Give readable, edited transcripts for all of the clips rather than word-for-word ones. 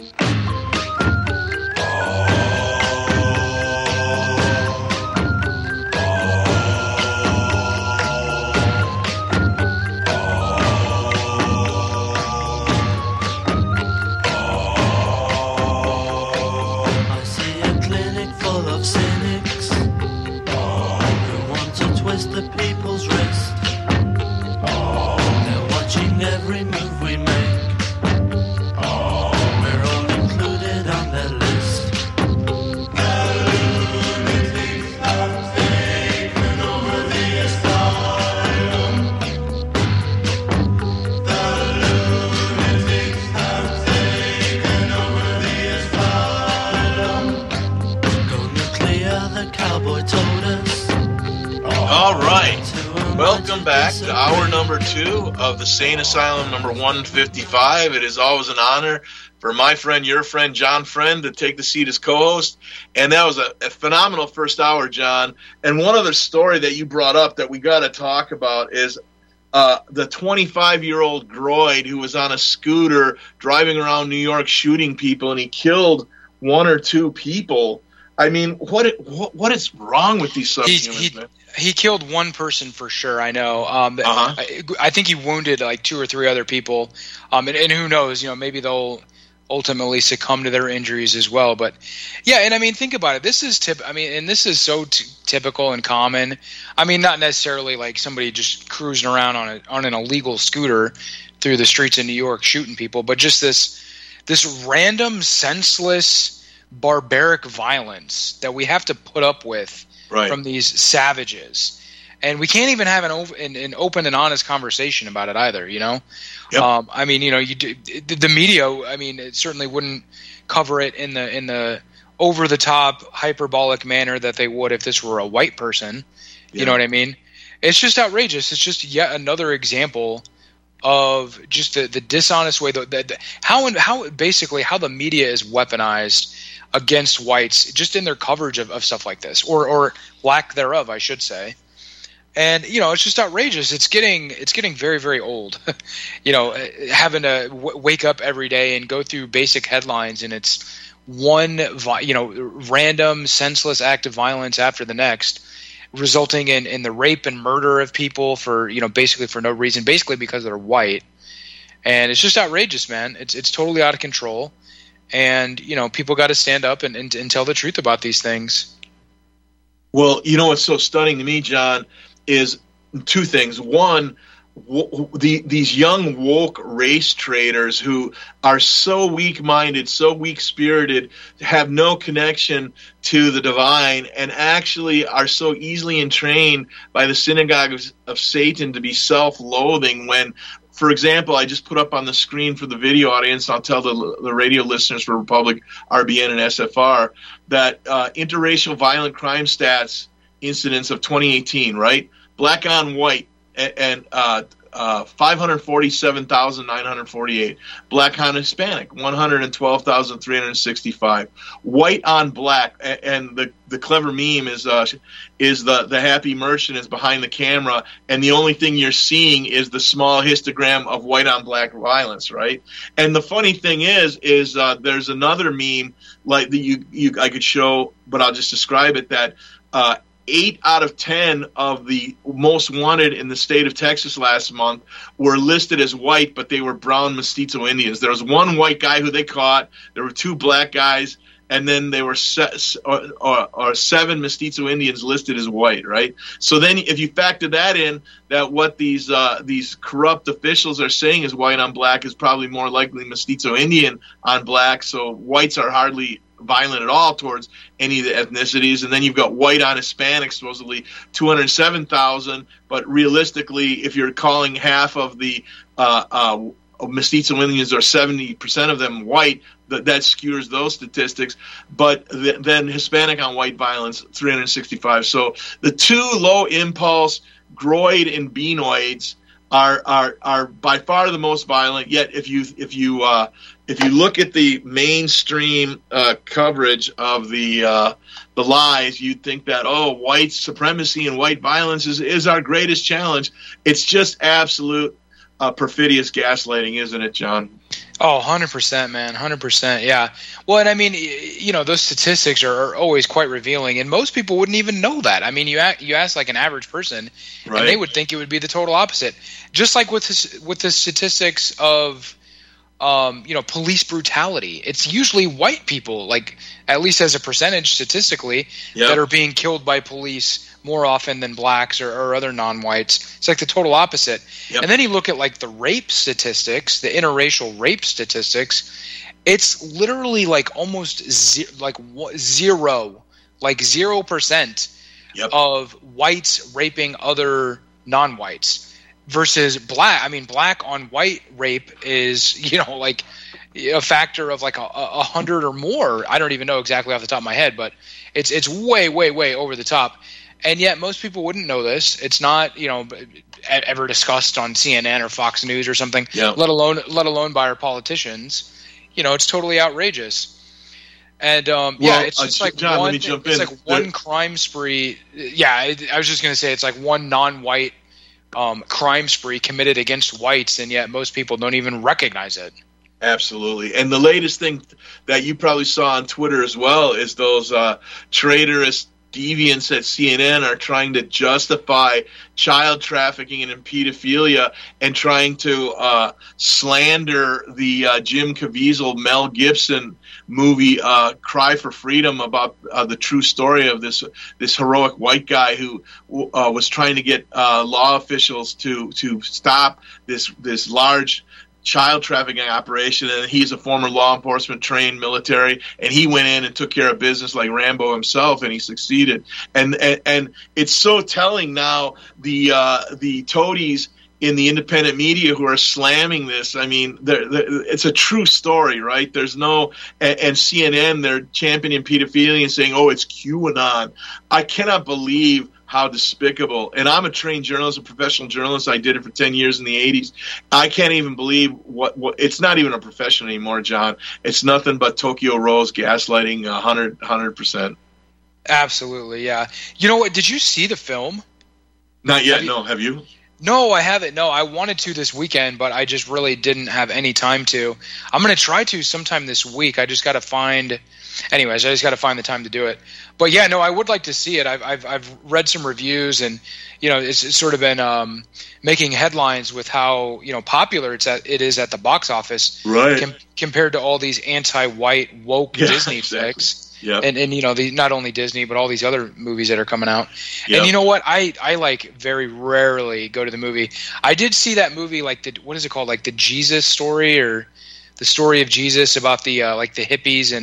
Of the Sane Asylum number 155. It is always an honor for my friend, your friend, John Friend, to take the seat as co-host. And that was a phenomenal first hour, John. And one other story that you brought up that we got to talk about is the 25-year-old Groyd who was on a scooter driving around New York shooting people, and he killed one or two people. I mean, what is wrong with these subhumans, man? He killed one person for sure, I know. I think he wounded like two or three other people. And who knows, maybe they'll ultimately succumb to their injuries as well. But yeah, and I mean, think about it. This is this is so typical and common. I mean, not necessarily like somebody just cruising around on an illegal scooter through the streets of New York shooting people, but just this random, senseless, barbaric violence that we have to put up with. Right. From these savages, and we can't even have an open and honest conversation about it either. Yep. I mean, the media. I mean, it certainly wouldn't cover it in the over the top hyperbolic manner that they would if this were a white person. Yeah. You know what I mean? It's just outrageous. It's just yet another example of just the dishonest way how the media is weaponized against whites just in their coverage of stuff like this, or lack thereof, I should say. And it's just outrageous. It's getting very, very old. Having to wake up every day and go through basic headlines, and it's one random senseless act of violence after the next, resulting in the rape and murder of people for basically for no reason, basically because they're white. And it's just outrageous, man. It's totally out of control. And, people got to stand up and tell the truth about these things. Well, what's so stunning to me, John, is two things. One, these young woke race traders who are so weak-minded, so weak-spirited, have no connection to the divine, and actually are so easily entrained by the synagogue of Satan to be self-loathing when, for example, I just put up on the screen for the video audience, I'll tell the radio listeners for Republic, RBN, and SFR, that interracial violent crime stats incidents of 2018, right? Black on white, and 547,948. Black on Hispanic, 112,365. White on black, and the clever meme is the happy merchant is behind the camera, and the only thing you're seeing is the small histogram of white on black violence, right? And the funny thing is there's another meme like that I could show, but I'll just describe it, that 8 out of 10 of the most wanted in the state of Texas last month were listed as white, but they were brown Mestizo Indians. There was one white guy who they caught. There were 2 black guys, and then there were 7 Mestizo Indians listed as white, right? So then if you factor that in, that what these corrupt officials are saying is white on black is probably more likely Mestizo Indian on black, so whites are hardly violent at all towards any of the ethnicities. And then you've got white on Hispanic, supposedly 207,000, but realistically, if you're calling half of the Mestizo Indians, or 70% of them white, that skewers those statistics. But then Hispanic on white violence, 365. So the 2 low impulse Groyd and Benoids are by far the most violent. Yet if you look at the mainstream coverage of the lies, you'd think that, white supremacy and white violence is our greatest challenge. It's just absolute perfidious gaslighting, isn't it, John? Oh, 100%, man. 100%. Yeah. Well, and I mean, those statistics are always quite revealing, and most people wouldn't even know that. I mean, you ask like an average person, right, and they would think it would be the total opposite. Just like with the statistics of, police brutality, it's usually white people, like at least as a percentage statistically, that are being killed by police more often than blacks or other non-whites. It's like the total opposite. And then you look at like the rape statistics, the interracial rape statistics, it's literally like almost 0% of whites raping other non-whites versus black. I mean, black on white rape is, like a factor of like 100 or more. I don't even know exactly off the top of my head, but it's way, way, way over the top. And yet most people wouldn't know this. It's not, ever discussed on CNN or Fox News or something, let alone by our politicians. It's totally outrageous. And it's just like John, one, let me jump it's in. like one crime spree. I was just going to say it's like one non-white crime spree committed against whites, and yet most people don't even recognize it. Absolutely. And the latest thing that you probably saw on Twitter as well is those traitorous deviants at CNN are trying to justify child trafficking and pedophilia and trying to slander the Jim Caviezel, Mel Gibson movie Cry for Freedom, about the true story of this heroic white guy who was trying to get law officials to stop this large child trafficking operation, and he's a former law enforcement trained military, and he went in and took care of business like Rambo himself, and he succeeded. And it's so telling now, the toadies in the independent media who are slamming this. I mean, it's a true story, right? There's no, and CNN, they're championing pedophilia and saying, oh, it's QAnon. I cannot believe how despicable. And I'm a trained journalist, a professional journalist. I did it for 10 years in the 80s. I can't even believe what it's not even a profession anymore, John. It's nothing but Tokyo Rose gaslighting 100%. Absolutely, yeah. You know what? Did you see the film? Not yet, no. Have you? No, I haven't. No, I wanted to this weekend, but I just really didn't have any time to. I'm going to try to sometime this week. I just got to find – anyways, I just got to find the time to do it. But, yeah, no, I would like to see it. I've read some reviews, and, it's sort of been making headlines with how, popular it is at the box office, right, compared to all these anti-white woke Disney flicks. Yep. And not only Disney, but all these other movies that are coming out. Yep. And you know what? I like very rarely go to the movie. I did see that movie, like what is it called? Like the Jesus story, or the story of Jesus, about the like the hippies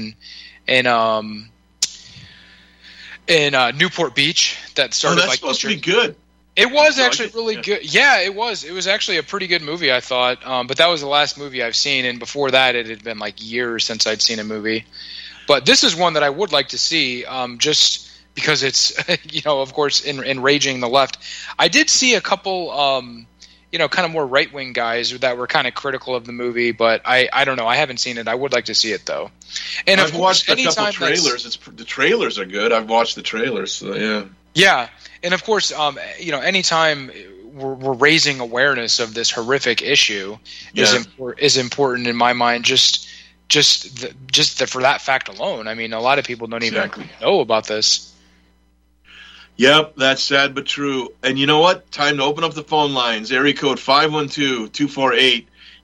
in Newport Beach that started. That's supposed to be good. It was actually really good. Yeah, it was. It was actually a pretty good movie, I thought. But that was the last movie I've seen, and before that, it had been like years since I'd seen a movie. But this is one that I would like to see, just because it's, of course, enraging the left. I did see a couple, kind of more right-wing guys that were kind of critical of the movie, but I don't know. I haven't seen it. I would like to see it, though. And I've watched a couple trailers. The trailers are good. I've watched the trailers, so yeah. Yeah, and of course, anytime we're raising awareness of this horrific issue is important in my mind. Just for that fact alone. I mean, a lot of people don't even know about this. Yep, that's sad but true. And you know what? Time to open up the phone lines. Area code 512-248-8252.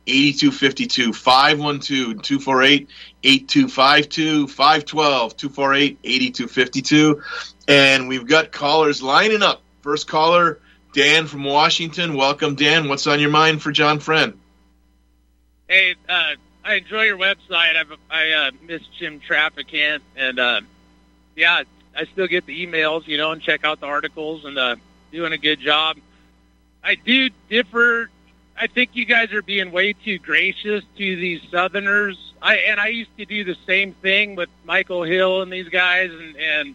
512-248-8252. 512-248-8252. And we've got callers lining up. First caller, Dan from Washington. Welcome, Dan. What's on your mind for John Friend? Hey, I enjoy your website. I miss Jim Traficant, and I still get the emails, and check out the articles, and doing a good job. I do differ. I think you guys are being way too gracious to these Southerners. I used to do the same thing with Michael Hill and these guys, and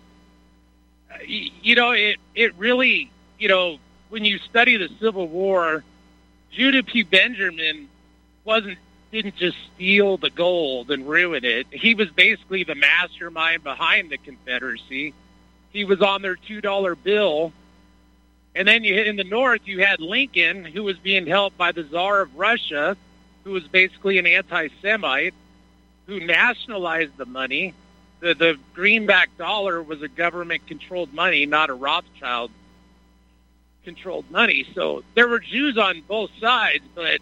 it really, when you study the Civil War, Judah P. Benjamin didn't just steal the gold and ruin it. He was basically the mastermind behind the Confederacy. He was on their $2 bill. And then in the North, you had Lincoln, who was being helped by the Tsar of Russia. who was basically an anti-Semite, who nationalized the money. The greenback dollar was a government-controlled money, not a Rothschild-controlled money. So there were Jews on both sides, but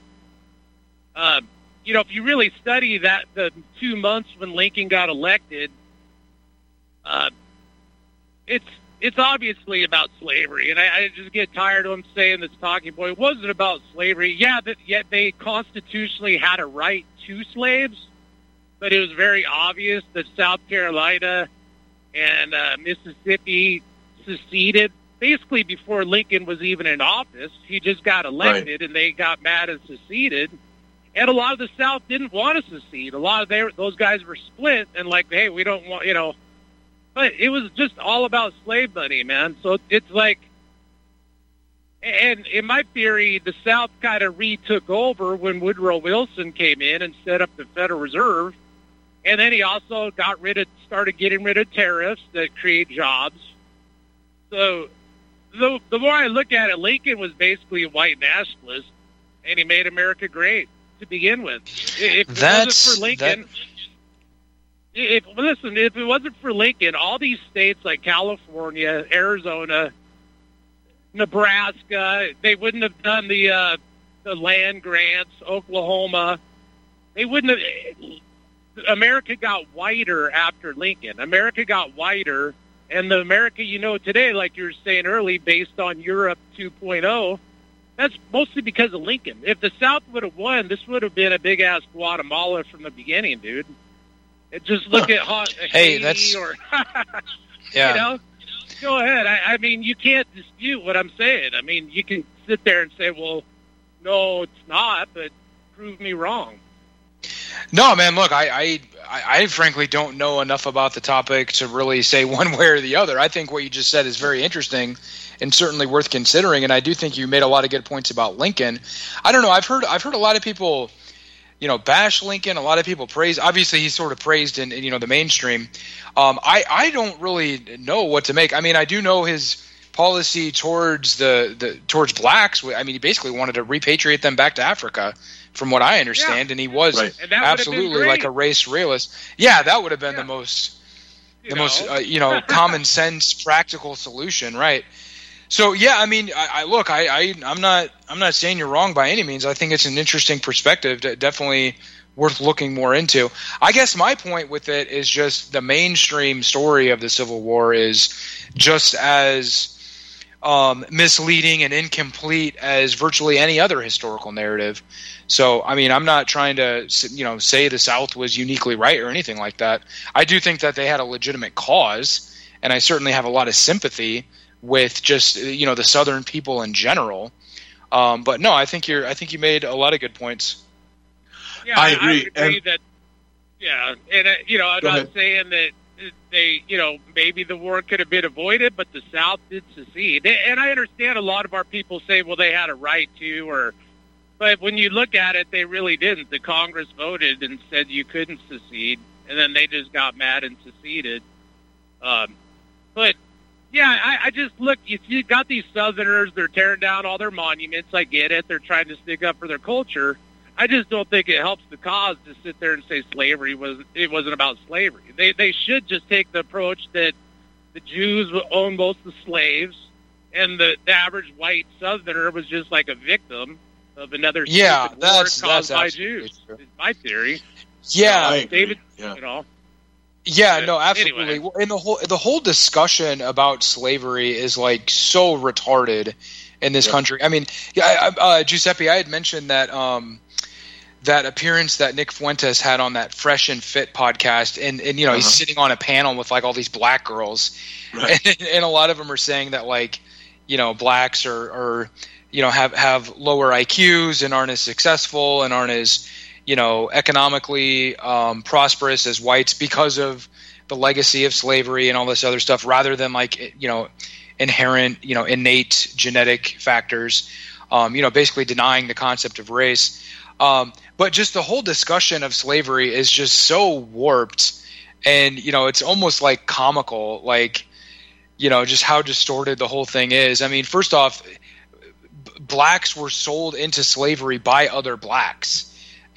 if you really study that, the 2 months when Lincoln got elected, it's obviously about slavery, and I just get tired of him saying this talking point. It wasn't about slavery. Yeah, yet they constitutionally had a right to slaves, but it was very obvious that South Carolina and Mississippi seceded basically before Lincoln was even in office. He just got elected, and they got mad and seceded. And a lot of the South didn't want to secede. A lot of those guys were split and like, hey, we don't want, But it was just all about slave money, man. So it's like, and in my theory, the South kind of retook over when Woodrow Wilson came in and set up the Federal Reserve. And then he also started getting rid of tariffs that create jobs. So the more I look at it, Lincoln was basically a white nationalist, and he made America great to begin with. If it wasn't for Lincoln, if it wasn't for Lincoln, all these states like California, Arizona, Nebraska, they wouldn't have done the land grants. Oklahoma, they wouldn't have. America got whiter after Lincoln. America got whiter, and the America today, like you were saying earlier, based on Europe 2.0. That's mostly because of Lincoln. If the South would have won, this would have been a big-ass Guatemala from the beginning, dude. Just look at Haiti or... yeah. Go ahead. I mean, you can't dispute what I'm saying. I mean, you can sit there and say, well, no, it's not, but prove me wrong. No, man, look, I frankly don't know enough about the topic to really say one way or the other. I think what you just said is very interesting and certainly worth considering, and I do think you made a lot of good points about Lincoln. I don't know, I've heard a lot of people, bash Lincoln, a lot of people praise. Obviously, he's sort of praised in the mainstream. I don't really know what to make. I mean, I do know his policy towards towards blacks. I mean, he basically wanted to repatriate them back to Africa, from what I understand, and he was absolutely like a race realist. Yeah, that would have been the most common sense, practical solution, right? So yeah, I mean, I'm not saying you're wrong by any means. I think it's an interesting perspective, definitely worth looking more into. I guess my point with it is just the mainstream story of the Civil War is just as misleading and incomplete as virtually any other historical narrative. So, I mean, I'm not trying to, say the South was uniquely right or anything like that. I do think that they had a legitimate cause, and I certainly have a lot of sympathy with just, the Southern people in general. But no, I think you made a lot of good points. Yeah, I agree. I'm not saying that they, maybe the war could have been avoided, but the South did secede. And I understand a lot of our people say, well, they had a right to, but when you look at it, they really didn't. The Congress voted and said you couldn't secede, and then they just got mad and seceded. But yeah, I just look, you got these Southerners, they're tearing down all their monuments. I get it. They're trying to stick up for their culture. I just don't think it helps the cause to sit there and say slavery wasn't about slavery. They should just take the approach that the Jews own most of the slaves, and the average white Southerner was just like a victim of another war caused by Jews. Is my theory. Yeah, David. Yeah, no, absolutely. Anyway. And the whole discussion about slavery is like so retarded in this country. I mean, Giuseppe, I had mentioned that that appearance that Nick Fuentes had on that Fresh and Fit podcast, and he's sitting on a panel with like all these black girls, right. and a lot of them are saying that like blacks are have lower IQs and aren't as successful and aren't as economically prosperous as whites because of the legacy of slavery and all this other stuff, rather than like inherent innate genetic factors, basically denying the concept of race. But just the whole discussion of slavery is just so warped, and it's almost like comical, like just how distorted the whole thing is. I mean, first off, blacks were sold into slavery by other blacks.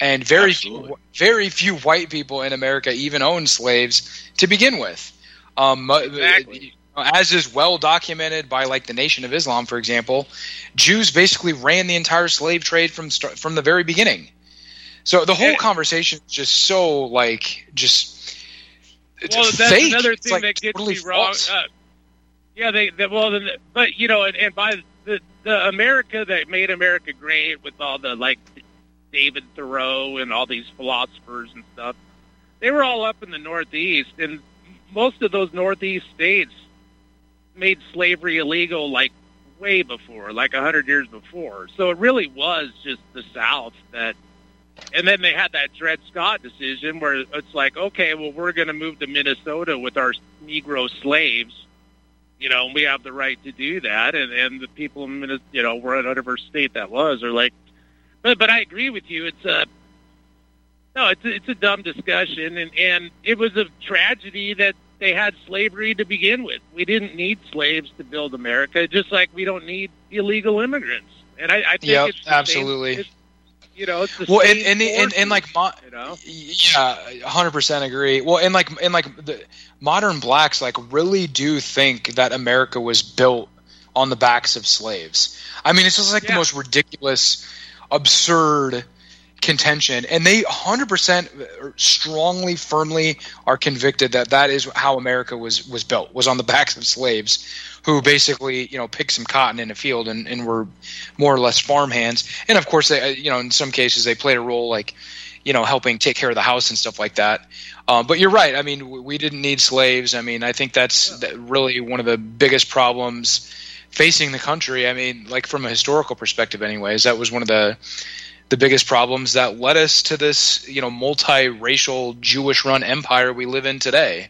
And very few white people in America even owned slaves to begin with. Exactly. As is well documented by like the Nation of Islam, for example, Jews basically ran the entire slave trade from the very beginning. So the whole conversation is just so like just that's fake. Another thing like that gets totally me wrong. But you know, and by the America that made America great with all the like David Thoreau and all these philosophers and stuff, they were all up in the Northeast, and most of those Northeast states made slavery illegal like way before, like 100 years before. So it really was just the South that, and then they had that Dred Scott decision where it's like, okay, well, we're going to move to Minnesota with our Negro slaves, you know, and we have the right to do that. And the people in Minnesota, you know, whatever state that was, are like, but I agree with you. It's a dumb discussion, and it was a tragedy that they had slavery to begin with. We didn't need slaves to build America, just like we don't need illegal immigrants. And I think it's absolutely. It's the well, same and like, you know? Yeah, 100% agree. Well, and like the modern blacks like really do think that America was built on the backs of slaves. I mean, it's just like the most ridiculous, absurd contention, and they 100% strongly, firmly are convicted that is how America was built, was on the backs of slaves who basically, you know, picked some cotton in a field and were more or less farmhands. And of course, they, you know, in some cases they played a role like, you know, helping take care of the house and stuff like that. But you're right. I mean, we didn't need slaves. I mean, I think that's really one of the biggest problems facing the country. I mean, like from a historical perspective anyways, that was one of the biggest problems that led us to this, you know, multiracial Jewish-run empire we live in today.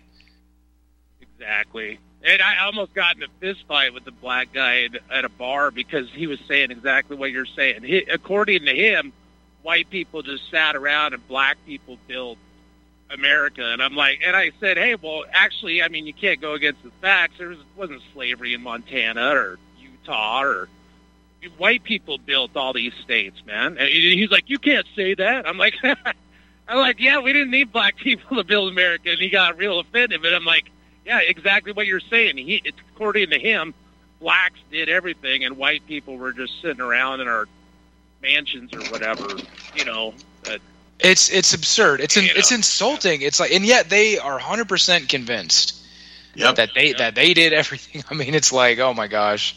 Exactly. And I almost got in a fist fight with the black guy at a bar because he was saying exactly what you're saying. According to him, white people just sat around and black people built America. And I'm like, and I said, hey, well, actually, I mean, you can't go against the facts. There wasn't slavery in Montana or Utah or white people built all these states, man. And he's like, you can't say that. I'm like, yeah, we didn't need black people to build America. And he got real offended. But I'm like, yeah, exactly what you're saying. According to him, blacks did everything, and white people were just sitting around in our mansions or whatever, you know. It's absurd. It's insulting. It's like, and yet they are 100% convinced that they did everything. I mean, it's like, oh my gosh.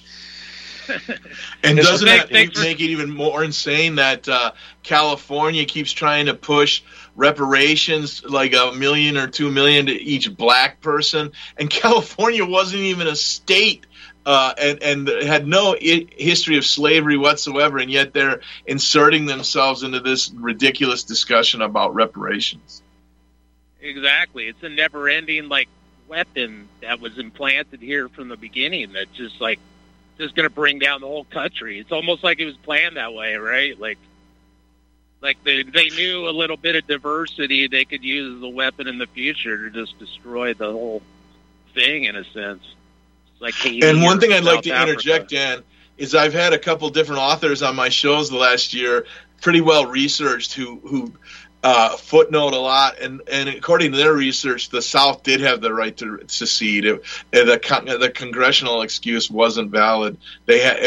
And doesn't that make it even more insane that California keeps trying to push reparations like $1 million or $2 million to each black person, and California wasn't even a state and had no history of slavery whatsoever, and yet they're inserting themselves into this ridiculous discussion about reparations. Exactly. It's a never-ending like weapon that was implanted here from the beginning that just going to bring down the whole country. It's almost like it was planned that way, right? Like they knew a little bit of diversity they could use as a weapon in the future to just destroy the whole thing in a sense. It's like Haiti. And one thing I'd like to Africa. interject, Dan, is I've had a couple different authors on my shows the last year, pretty well researched, who footnote a lot, and according to their research, the South did have the right to secede. The congressional excuse wasn't valid. They had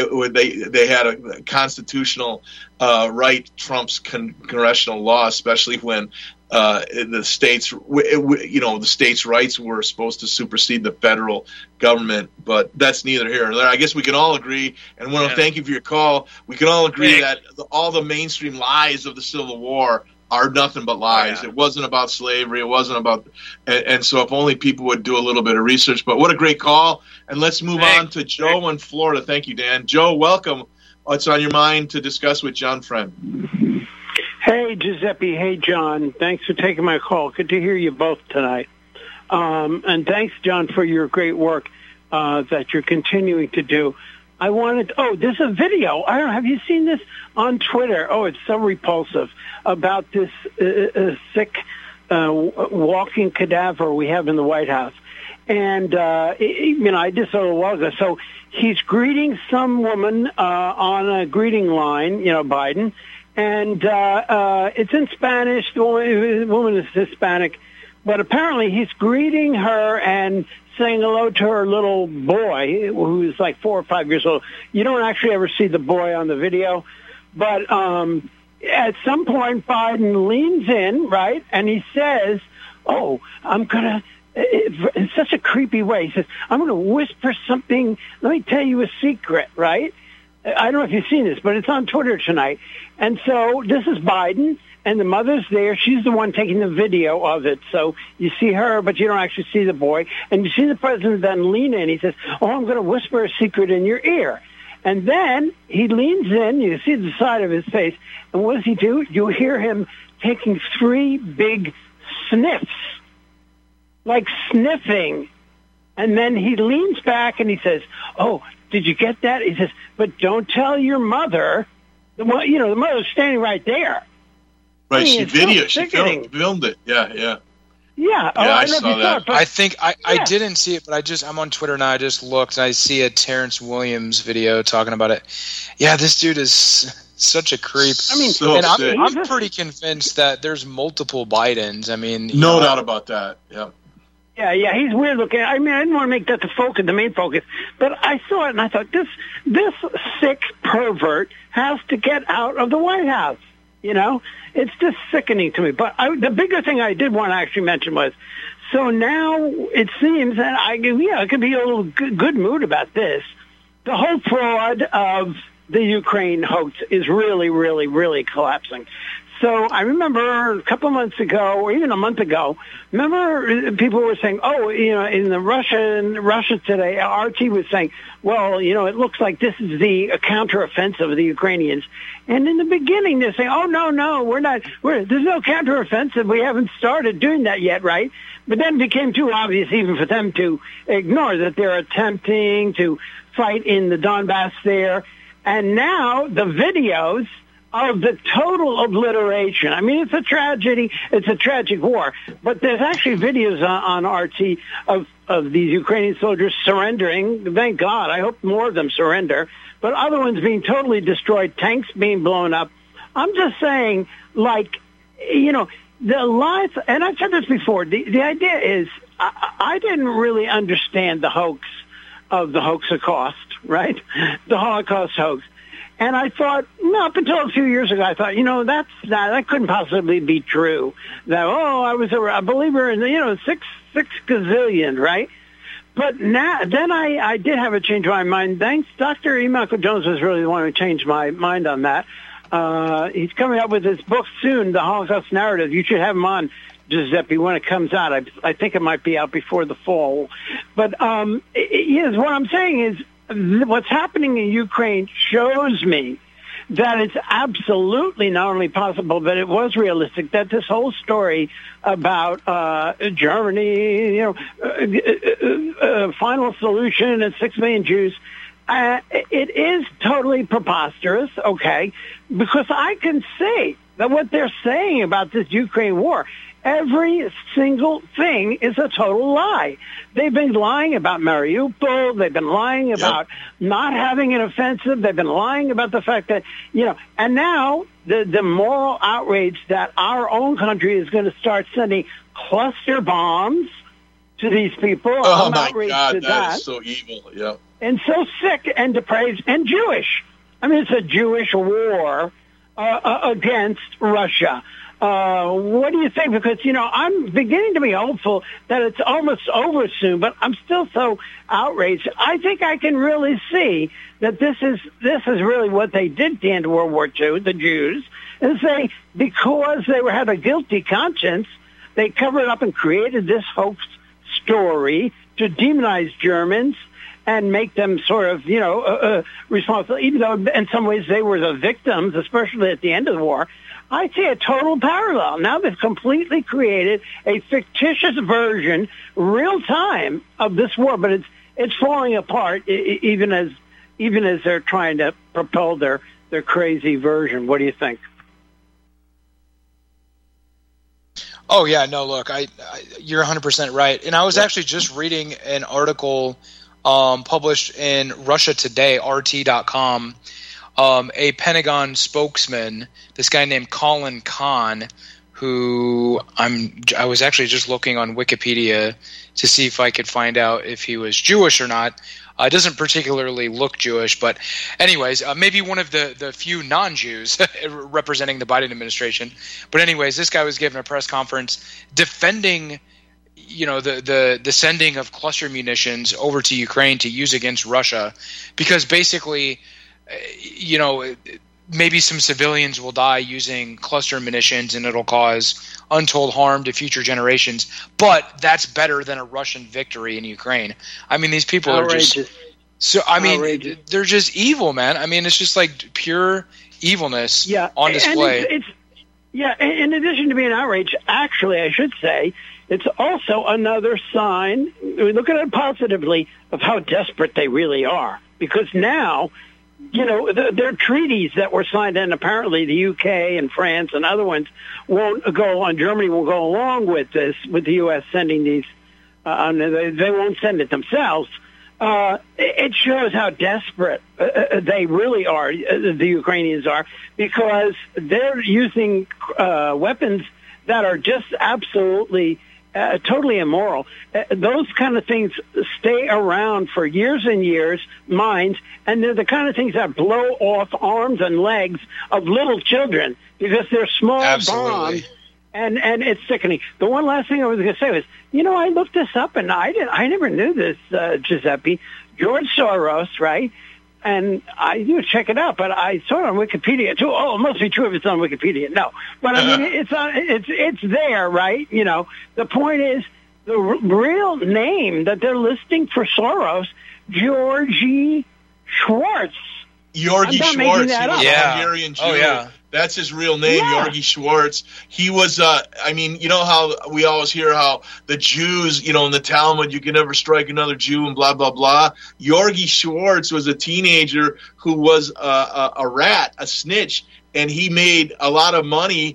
a constitutional right trumps congressional law, especially when the states, the states' rights were supposed to supersede the federal government. But that's neither here nor there. I guess we can all agree, and I want to thank you for your call. We can all agree that all the mainstream lies of the Civil War are nothing but lies. It wasn't about slavery. It wasn't about, and so if only people would do a little bit of research. But what a great call. And let's move on to Joe in Florida. Thank you, Dan. Joe, welcome. What's on your mind to discuss with John Friend? Hey, Giuseppe. Hey, John. Thanks for taking my call. Good to hear you both tonight. And thanks, John, for your great work that you're continuing to do. There's a video. Have you seen this on Twitter? Oh, it's so repulsive about this sick walking cadaver we have in the White House. And, I just saw it a while ago. So he's greeting some woman on a greeting line, Biden, and it's in Spanish. The woman is Hispanic, but apparently he's greeting her and saying hello to her little boy, who's like 4 or 5 years old. You don't actually ever see the boy on the video, but at some point Biden leans in, right, and he says, "Oh, I'm gonna." In such a creepy way, he says, "I'm going to whisper something. Let me tell you a secret," right? I don't know if you've seen this, but it's on Twitter tonight. And so this is Biden, and the mother's there. She's the one taking the video of it. So you see her, but you don't actually see the boy. And you see the president then lean in. He says, "Oh, I'm going to whisper a secret in your ear." And then he leans in. You see the side of his face. And what does he do? You hear him taking 3 big sniffs, like sniffing. And then he leans back and he says, "Oh, did you get that?" He says, "But don't tell your mother." The mother's standing right there. Right, she filmed it. Yeah. Yeah, I saw that. I think I didn't see it, but I'm on Twitter now. I just looked and I see a Terrence Williams video talking about it. Yeah, this dude is such a creep. I mean, I'm pretty convinced that there's multiple Bidens. I mean, no doubt about that. Yeah. Yeah, he's weird looking. I mean, I didn't want to make that the main focus, but I saw it and I thought, this sick pervert has to get out of the White House. You know, it's just sickening to me. But the bigger thing I did want to actually mention was, so now it seems that I could be a little good mood about this. The whole fraud of the Ukraine hoax is really, really, really collapsing. So I remember a couple of months ago, or even a month ago, remember people were saying, "Oh, in the Russia Today, RT was saying, well, it looks like this is the counteroffensive of the Ukrainians." And in the beginning, they're saying, "Oh, no, we're not. There's no counteroffensive. We haven't started doing that yet, right?" But then it became too obvious even for them to ignore that they're attempting to fight in the Donbass there. And now the videos of the total obliteration. I mean, it's a tragedy. It's a tragic war. But there's actually videos on RT of these Ukrainian soldiers surrendering. Thank God. I hope more of them surrender. But other ones being totally destroyed, tanks being blown up. I'm just saying, the lies, and I've said this before, the idea is I didn't really understand the hoax of the Hoaxacost, right? The Holocaust hoax. And I thought, up until a few years ago, I thought, that couldn't possibly be true. That, I was a believer in, 6 gazillion, right? But then I did have a change of my mind. Thanks, Dr. E. Michael Jones was really the one who changed my mind on that. He's coming up with his book soon, The Holocaust Narrative. You should have him on, Giuseppe, when it comes out. I think it might be out before the fall. But what I'm saying is, what's happening in Ukraine shows me that it's absolutely not only possible, but it was realistic, that this whole story about Germany, final solution and 6 million Jews, it is totally preposterous, okay, because I can see that what they're saying about this Ukraine war, every single thing is a total lie. They've been lying about Mariupol. They've been lying about not having an offensive. They've been lying about the fact that, and now the moral outrage that our own country is going to start sending cluster bombs to these people. Oh, my God, that is so evil, yeah. And so sick and depraved and Jewish. I mean, it's a Jewish war against Russia. What do you think? Because, I'm beginning to be hopeful that it's almost over soon, but I'm still so outraged. I think I can really see that this is really what they did at the end of World War II, the Jews, is because they had a guilty conscience, they covered up and created this hoax story to demonize Germans and make them sort of, responsible, even though in some ways they were the victims, especially at the end of the war. I see a total parallel. Now they've completely created a fictitious version, real time, of this war, but it's falling apart even as they're trying to propel their crazy version. What do you think? Oh yeah, no, look, you're 100% right. And I was actually just reading an article published in Russia Today, RT.com. a Pentagon spokesman, this guy named Colin Kahn, who I was actually just looking on Wikipedia to see if I could find out if he was Jewish or not. Doesn't particularly look Jewish, but anyways, maybe one of the few non-Jews representing the Biden administration. But anyways, this guy was given a press conference defending, the sending of cluster munitions over to Ukraine to use against Russia, because basically, maybe some civilians will die using cluster munitions and it'll cause untold harm to future generations. But that's better than a Russian victory in Ukraine. I mean, these people outrageous. are just so. I mean, outrageous. They're just evil, man. I mean, it's just like pure evilness on display. And in addition to being outrage, actually, I should say, it's also another sign, we look at it positively, of how desperate they really are. Because now, there are treaties that were signed, and apparently the UK and France and other ones Germany won't go along with this, with the U.S. sending these, they won't send it themselves. It shows how desperate they really are, the Ukrainians are, because they're using weapons that are just absolutely totally immoral. Those kind of things stay around for years and years, mines, and they're the kind of things that blow off arms and legs of little children because they're small bombs, and it's sickening. The one last thing I was going to say was, I looked this up, and I never knew this, Giuseppe. George Soros, right? And I do check it out, but I saw it on Wikipedia too. Oh, it must be true if it's on Wikipedia. No, but I mean, it's there, right? The point is the real name that they're listing for Soros, Georgie Schwartz. Georgie Schwartz. He was a Hungarian Jew. Oh, yeah. That's his real name, Georgie Schwartz. He was, how we always hear how the Jews, in the Talmud, you can never strike another Jew and blah, blah, blah. Georgie Schwartz was a teenager who was a rat, a snitch, and he made a lot of money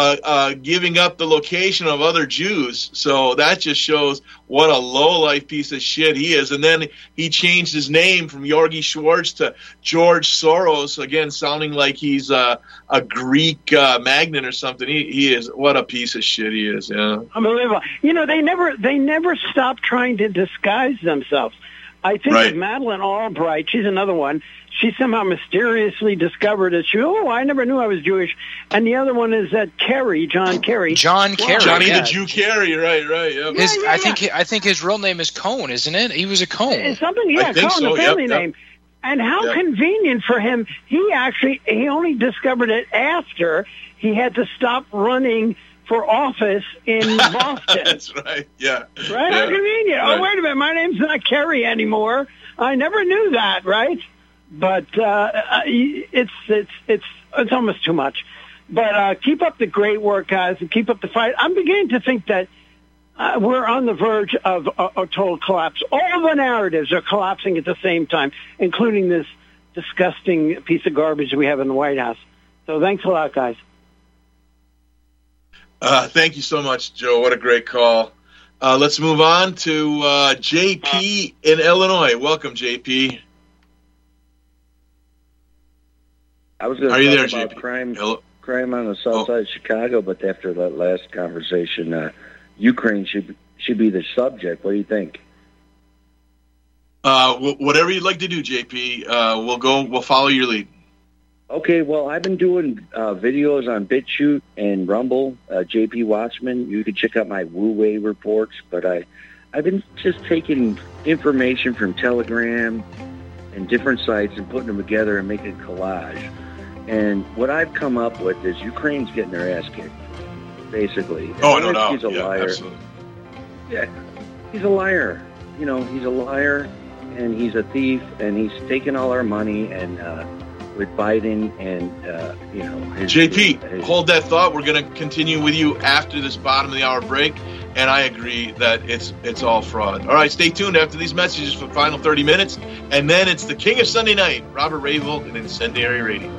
giving up the location of other Jews. So that just shows what a low-life piece of shit he is. And then he changed his name from Georgie Schwartz to George Soros, again, sounding like he's a Greek magnate or something. He is. What a piece of shit he is, yeah. Unbelievable. They never stop trying to disguise themselves. I think of Madeleine Albright. She's another one. She somehow mysteriously discovered that I never knew I was Jewish. And the other one is that John Kerry. Johnny the Jew Kerry, right. Yep. I think his real name is Cohn, isn't it? He was a Cohn. It's something, Cohn, the family name. And how convenient for him. He only discovered it after he had to stop running for office in Boston. That's right. Yeah. Right? How convenient. Right. Oh, wait a minute. My name's not Kerry anymore. I never knew that, right? But it's almost too much. But keep up the great work, guys, and keep up the fight. I'm beginning to think that we're on the verge of a total collapse. All the narratives are collapsing at the same time, including this disgusting piece of garbage we have in the White House. So thanks a lot, guys. Thank you so much, Joe. What a great call. Let's move on to JP in Illinois. Welcome, JP. I was going to talk about crime on the south side of Chicago, but after that last conversation, Ukraine should be the subject. What do you think? Whatever you'd like to do, JP. We'll follow your lead. Okay, well, I've been doing videos on BitChute and Rumble, JP Watchman. You can check out my Wu-Wei reports, but I've been just taking information from Telegram and different sites and putting them together and making a collage. And what I've come up with is Ukraine's getting their ass kicked, basically. Oh, no doubt. He's a liar. Absolutely. Yeah, he's a liar. He's a liar, and he's a thief, and he's taking all our money, and with Biden and, JP, hold that thought. We're going to continue with you after this bottom of the hour break, and I agree that it's all fraud. All right, stay tuned after these messages for the final 30 minutes, and then it's the King of Sunday Night, Robert Rayvold and Incendiary Radio.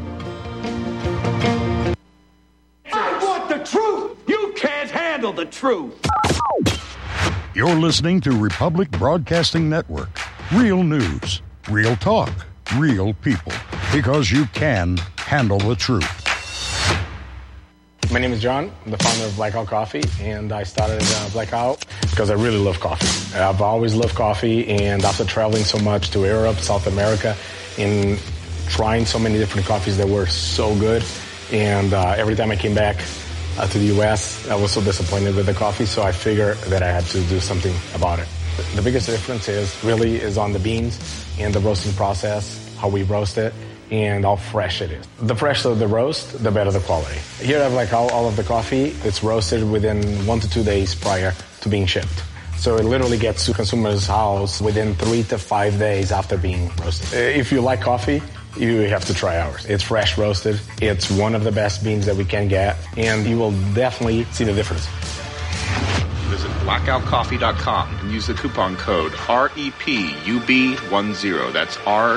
I want the truth! You can't handle the truth! You're listening to Republic Broadcasting Network. Real news, real talk, real people. Because you can handle the truth. My name is John. I'm the founder of Blackout Coffee, and I started Blackout because I really love coffee. I've always loved coffee, and after traveling so much to Europe, South America, and trying so many different coffees that were so good, and every time I came back to the U.S., I was so disappointed with the coffee, so I figured that I had to do something about it. The biggest difference is on the beans and the roasting process, how we roast it, and how fresh it is. The fresher the roast, the better the quality. Here I have like all of the coffee. It's roasted within 1 to 2 days prior to being shipped. So it literally gets to consumers' house within 3 to 5 days after being roasted. If you like coffee, you have to try ours. It's fresh roasted. It's one of the best beans that we can get, and you will definitely see the difference. Visit blackoutcoffee.com and use the coupon code REPUB10. That's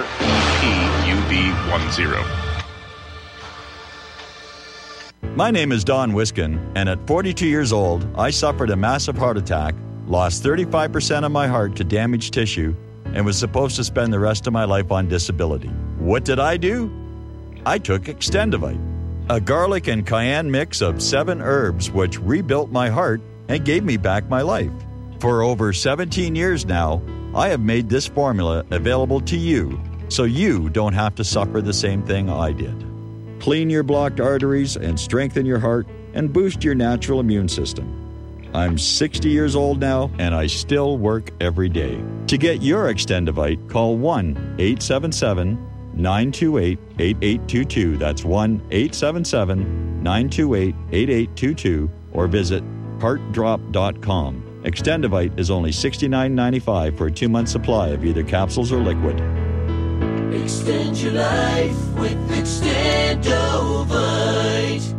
REPUB10. My name is Don Wiskin, and at 42 years old, I suffered a massive heart attack, lost 35% of my heart to damaged tissue, and was supposed to spend the rest of my life on disability. What did I do? I took Extendivite, a garlic and cayenne mix of 7 herbs which rebuilt my heart and gave me back my life. For over 17 years now, I have made this formula available to you so you don't have to suffer the same thing I did. Clean your blocked arteries and strengthen your heart and boost your natural immune system. I'm 60 years old now, and I still work every day. To get your Extendivite, call 1-877-928-8822. That's 1-877-928-8822, or visit heartdrop.com. Extendivite is only $69.95 for a 2-month supply of either capsules or liquid. Extend your life with Extendovite.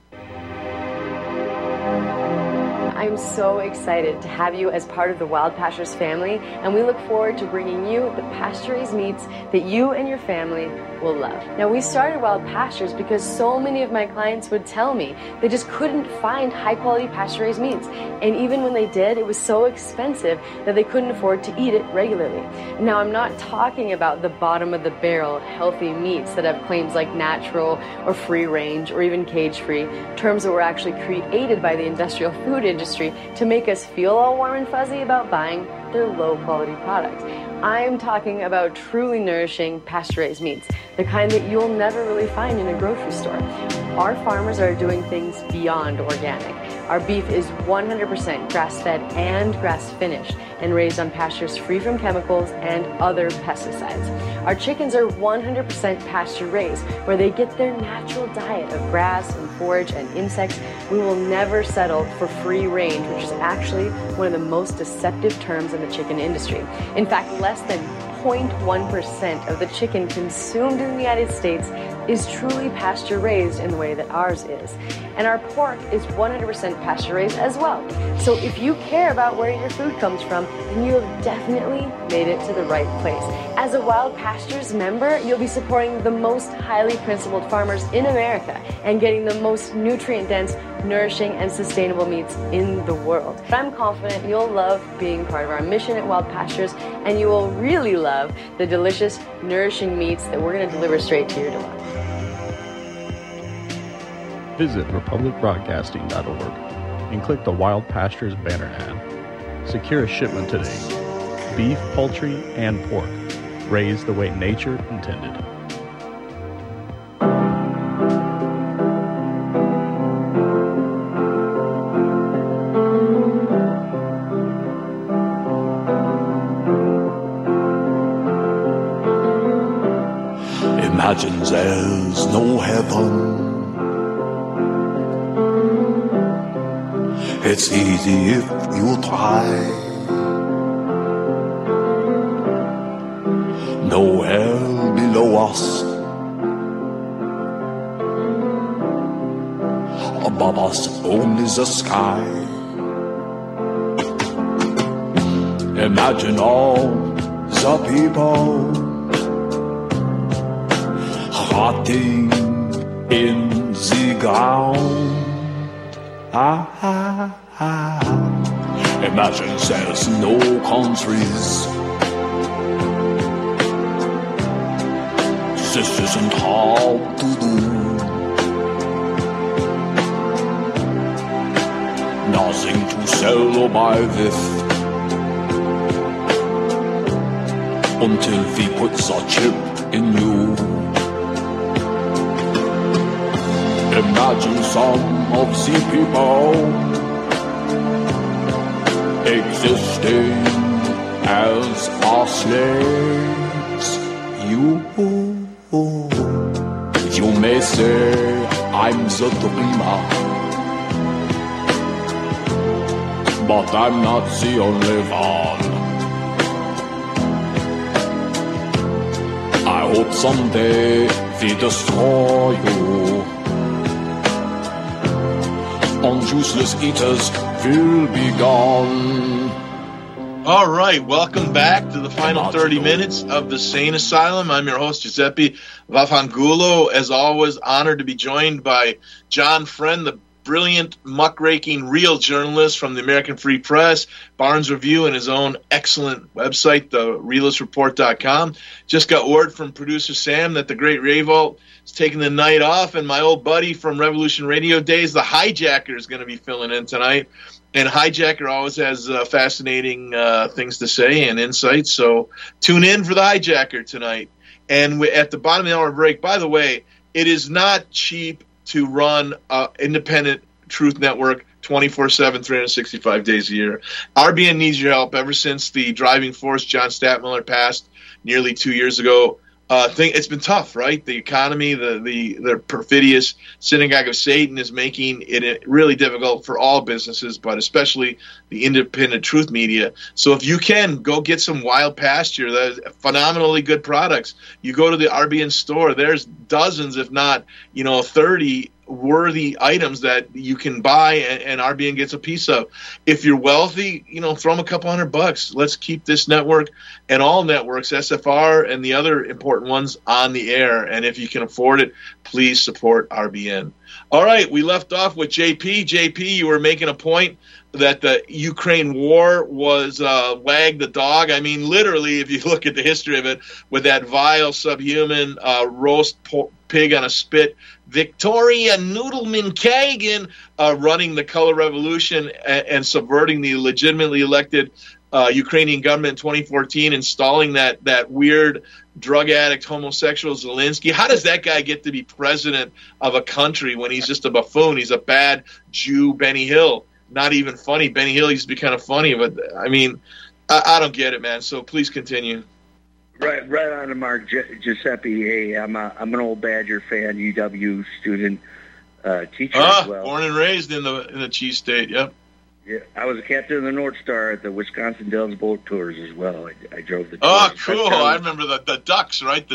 I'm so excited to have you as part of the Wild Pastures family, and we look forward to bringing you the pasture-raised meats that you and your family will love. Now, we started Wild Pastures because so many of my clients would tell me they just couldn't find high-quality pasture-raised meats, and even when they did, it was so expensive that they couldn't afford to eat it regularly. Now, I'm not talking about the bottom-of-the-barrel healthy meats that have claims like natural or free-range or even cage-free, terms that were actually created by the industrial food industry to make us feel all warm and fuzzy about buying their low-quality products. I'm talking about truly nourishing pasture-raised meats, the kind that you'll never really find in a grocery store. Our farmers are doing things beyond organic. Our beef is 100% grass-fed and grass-finished and raised on pastures free from chemicals and other pesticides. Our chickens are 100% pasture-raised, where they get their natural diet of grass and forage and insects. We will never settle for free range, which is actually one of the most deceptive terms in the chicken industry. In fact, less than 0.1% of the chicken consumed in the United States is truly pasture-raised in the way that ours is. And our pork is 100% pasture-raised as well. So if you care about where your food comes from, then you have definitely made it to the right place. As a Wild Pastures member, you'll be supporting the most highly principled farmers in America and getting the most nutrient-dense, nourishing, and sustainable meats in the world. I'm confident you'll love being part of our mission at Wild Pastures, and you will really love the delicious, nourishing meats that we're going to deliver straight to your door. Visit republicbroadcasting.org and click the Wild Pastures banner ad. Secure a shipment today. Beef, poultry, and pork, raised the way nature intended. Imagine there's no heaven. It's easy if you try. No hell below us. Above us only the sky. Imagine all the people rotting in the ground. Imagine there's no countries. This isn't hard to do. Nothing to sell or buy with until we put the chip in you. Imagine some of the people existing as our slaves. You may say I'm the dreamer, but I'm not the only one. I hope someday we destroy you, and useless eaters will be gone. All right, welcome back to the final 30 minutes of the Sane Asylum. I'm your host, Giuseppe Vaffangulo. As always, honored to be joined by John Friend, the brilliant, muckraking, real journalist from the American Free Press, Barnes Review, and his own excellent website, therealistReport.com. Just got word from producer Sam that the Great Rayvolt is taking the night off, and my old buddy from Revolution Radio days, the Hijacker, is going to be filling in tonight. And Hijacker always has fascinating things to say and insights, so tune in for the Hijacker tonight. And at the bottom of the hour break, by the way, it is not cheap to run independent truth network 24/7, 365 days a year. RBN needs your help. Ever since the driving force, John Stadtmiller, passed nearly 2 years ago, it's been tough, right? The economy, the perfidious synagogue of Satan is making it really difficult for all businesses, but especially the independent truth media. So if you can, go get some Wild Pasture. There's phenomenally good products. You go to the RBN store, there's dozens, if not 30 worthy items that you can buy and RBN gets a piece of. If you're wealthy, throw them a couple $100. Let's keep this network and all networks, SFR and the other important ones, on the air. And if you can afford it, please support RBN. All right, we left off with JP. JP, you were making a point that the Ukraine war was wag the dog. I mean, literally, if you look at the history of it, with that vile, subhuman, roast pig on a spit, Victoria Noodleman Kagan running the color revolution and subverting the legitimately elected Ukrainian government in 2014, installing that weird drug addict homosexual Zelensky. How does that guy get to be president of a country when he's just a buffoon? He's a bad Jew, Benny Hill. Not even funny. Benny Hill used to be kind of funny, but I mean, I don't get it, man. So please continue. Right on the mark, Giuseppe. Hey, I'm an old Badger fan, UW student, teacher as well. Born and raised in the Cheese State. Yep. Yeah, I was a captain of the North Star at the Wisconsin Dells Boat Tours as well. I drove the. Oh, cool! I remember the Ducks, right?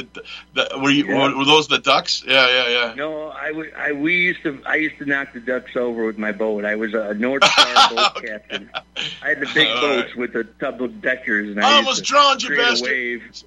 Were those the Ducks? Yeah. No, I used to knock the Ducks over with my boat. I was a North Star boat captain. I had the big boats with the double deckers, and I almost drowned you, bastard. Wave.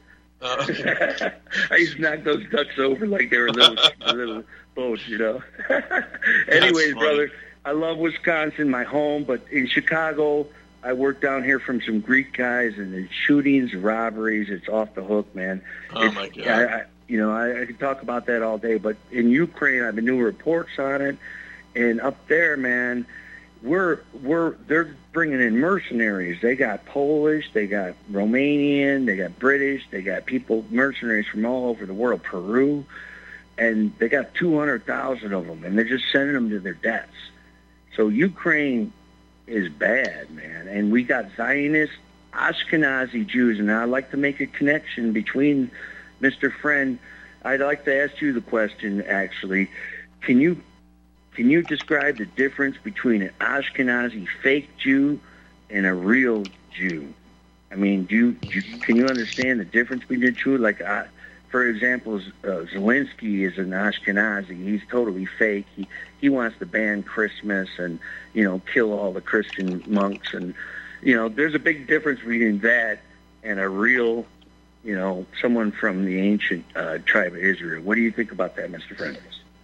I used to knock those ducks over like they were little boats, Anyways, brother, I love Wisconsin, my home, but in Chicago, I worked down here from some Greek guys, and the shootings, robberies, it's off the hook, man. My God. I could talk about that all day, but in Ukraine, I've been doing reports on it, and up there, man, they're bringing in mercenaries. They got Polish, they got Romanian, they got British, they got mercenaries from all over the world, Peru, and they got 200,000 of them, and they're just sending them to their deaths. So Ukraine is bad, man, and we got Zionist Ashkenazi Jews, and I'd like to make a connection between Mr. Friend. I'd like to ask you the question, actually. Can you describe the difference between an Ashkenazi fake Jew and a real Jew? I mean, can you understand the difference between the two? Like, for example, Zelensky is an Ashkenazi. He's totally fake. He wants to ban Christmas and, kill all the Christian monks. And, there's a big difference between that and a real, someone from the ancient tribe of Israel. What do you think about that, Mr. Friend?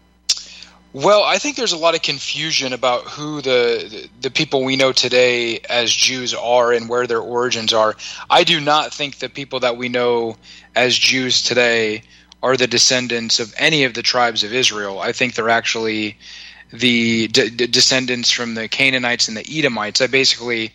Well, I think there's a lot of confusion about who the people we know today as Jews are and where their origins are. I do not think the people that we know as Jews today are the descendants of any of the tribes of Israel. I think they're actually the descendants from the Canaanites and the Edomites. I basically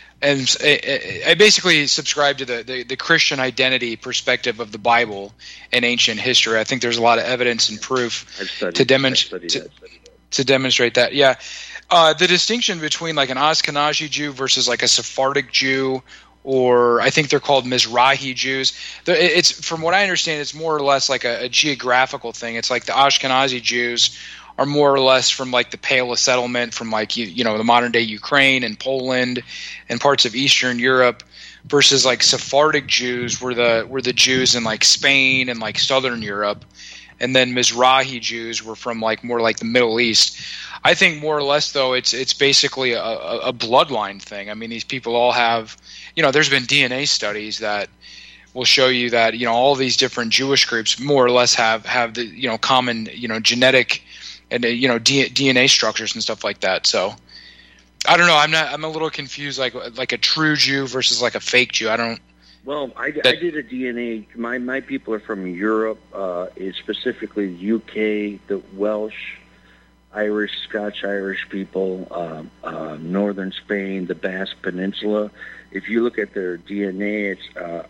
subscribe to the Christian identity perspective of the Bible and ancient history. I think there's a lot of evidence and proof to demonstrate that. Yeah. The distinction between like an Ashkenazi Jew versus like a Sephardic Jew, or I think they're called Mizrahi Jews. It's, from what I understand, it's more or less like a geographical thing. It's like the Ashkenazi Jews are more or less from like the Pale settlement, from like the modern day Ukraine and Poland and parts of Eastern Europe, versus like Sephardic Jews were the Jews in like Spain and like Southern Europe, and then Mizrahi Jews were from like more like the Middle East. I think more or less though it's basically a bloodline thing. I mean, these people all have, there's been DNA studies that will show you that all these different Jewish groups more or less have the common genetic and DNA structures and stuff like that. So I don't know. I'm a little confused, like a true Jew versus like a fake Jew. I don't. Well, I did a DNA. My people are from Europe, specifically the UK, the Welsh, Irish, Scotch-Irish people, northern Spain, the Basque Peninsula. If you look at their DNA, it's